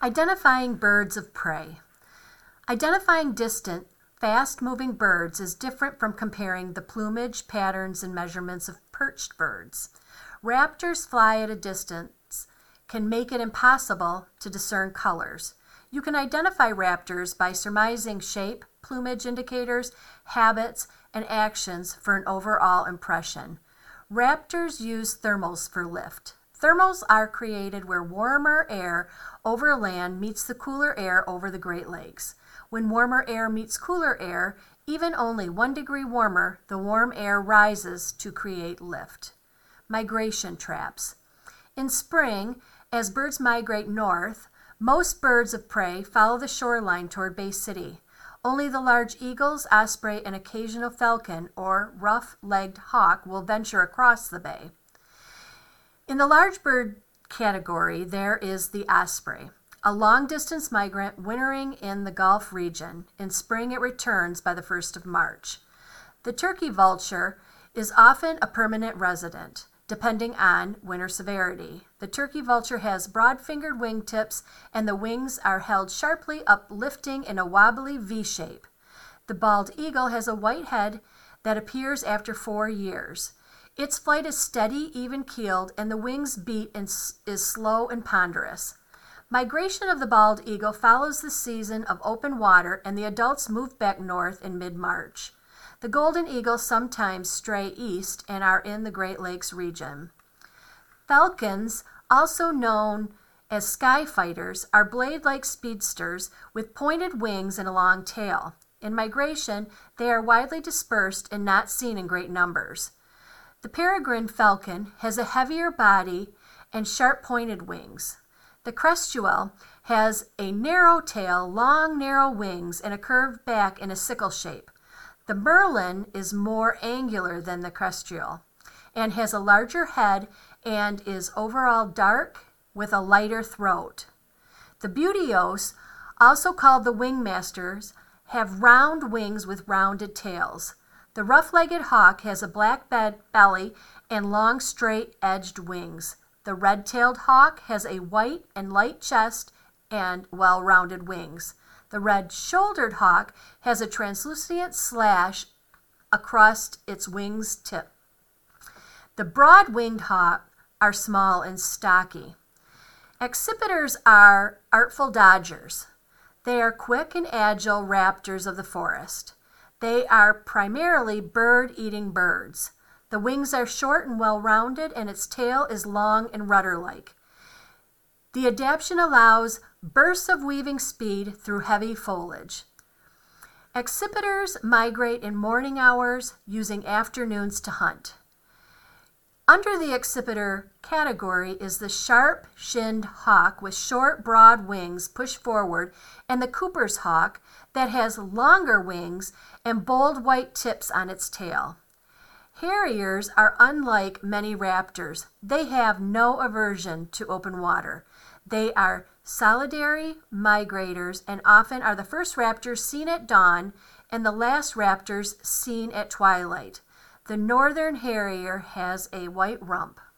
Identifying birds of prey. Identifying distant, fast-moving birds is different from comparing the plumage, patterns, and measurements of perched birds. Raptors fly at a distance can make it impossible to discern colors. You can identify raptors by surmising shape, plumage indicators, habits, and actions for an overall impression. Raptors use thermals for lift. Thermals are created where warmer air over land meets the cooler air over the Great Lakes. When warmer air meets cooler air, even only 1 degree warmer, the warm air rises to create lift. Migration traps. In spring, as birds migrate north, most birds of prey follow the shoreline toward Bay City. Only the large eagles, osprey, and occasional falcon or rough-legged hawk will venture across the bay. In the large bird category, there is the osprey, a long-distance migrant wintering in the Gulf region. In spring, it returns by the 1st of March. The turkey vulture is often a permanent resident, depending on winter severity. The turkey vulture has broad-fingered wingtips, and the wings are held sharply uplifting in a wobbly V shape. The bald eagle has a white head that appears after 4 years. Its flight is steady, even-keeled, and the wings beat is slow and ponderous. Migration of the bald eagle follows the season of open water, and the adults move back north in mid-March. The golden eagles sometimes stray east and are in the Great Lakes region. Falcons, also known as sky fighters, are blade-like speedsters with pointed wings and a long tail. In migration, they are widely dispersed and not seen in great numbers. The peregrine falcon has a heavier body and sharp-pointed wings. The crestuel has a narrow tail, long, narrow wings, and a curved back in a sickle shape. The merlin is more angular than the crestuel and has a larger head and is overall dark with a lighter throat. The butios, also called the wingmasters, have round wings with rounded tails. The rough-legged hawk has a black belly and long, straight-edged wings. The red-tailed hawk has a white and light chest and well-rounded wings. The red-shouldered hawk has a translucent slash across its wings tip. The broad-winged hawk are small and stocky. Accipiters are artful dodgers. They are quick and agile raptors of the forest. They are primarily bird-eating birds. The wings are short and well-rounded, and its tail is long and rudder-like. The adaptation allows bursts of weaving speed through heavy foliage. Accipiters migrate in morning hours, using afternoons to hunt. Under the accipiter category is the sharp-shinned hawk with short, broad wings pushed forward, and the Cooper's hawk that has longer wings and bold white tips on its tail. Harriers are unlike many raptors. They have no aversion to open water. They are solitary migrators and often are the first raptors seen at dawn and the last raptors seen at twilight. The northern harrier has a white rump.